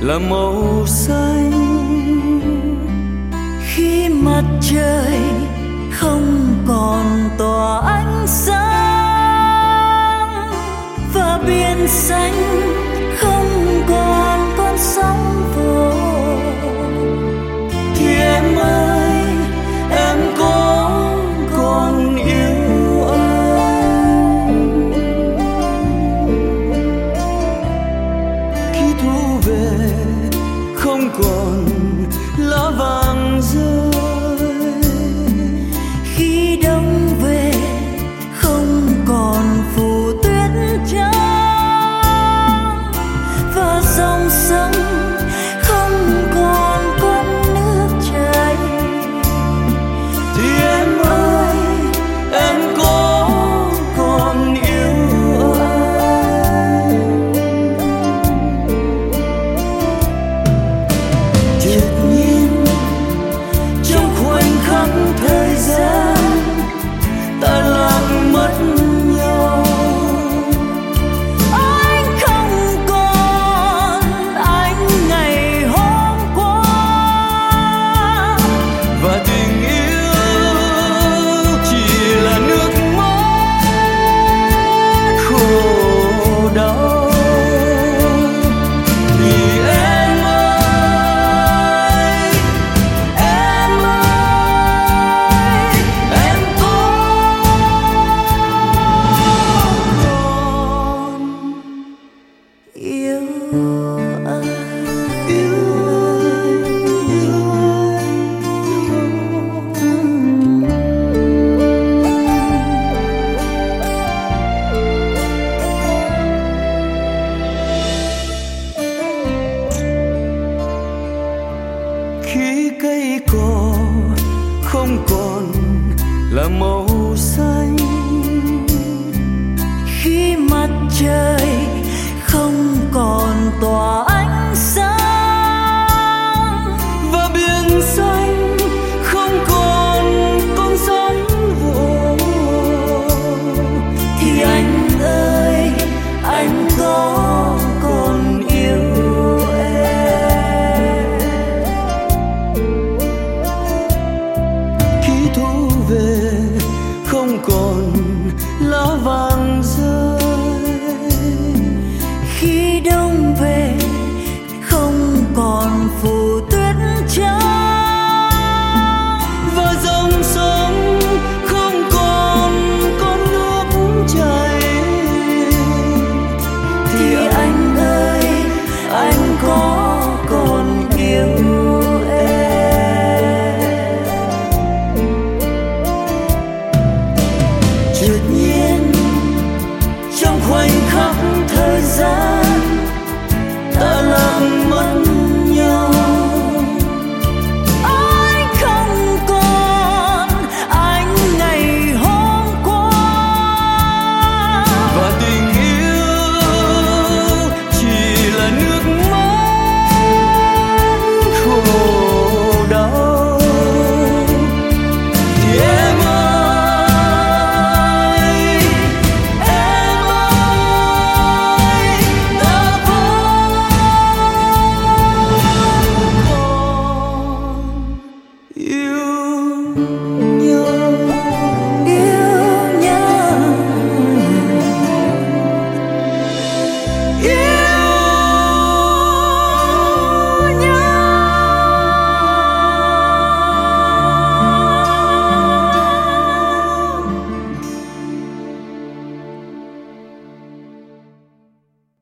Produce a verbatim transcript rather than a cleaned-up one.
là màu xanh. Khi mặt trời không còn tỏa ánh sáng và biển xanh không còn con sóng vỗ, thì em ơi, em có còn yêu anh? Khi thu về không còn lá vàng rơi, khi đông về không còn phủ tuyết trắng và dòng sông không còn con nước chảy, thì em ơi, em có còn yêu anh? Chợt nhiên trong khoảnh khắc thời gian ta lạc mất nhau. Anh không còn anh ngày hôm qua, Và tình yêu chỉ là nước mắt khổ đau. Thì em ơi, em ơi, em có còn yêu anh. yêu anh, yêu khi cây cỏ không còn là màu xanh, Khi mặt trời không còn tỏa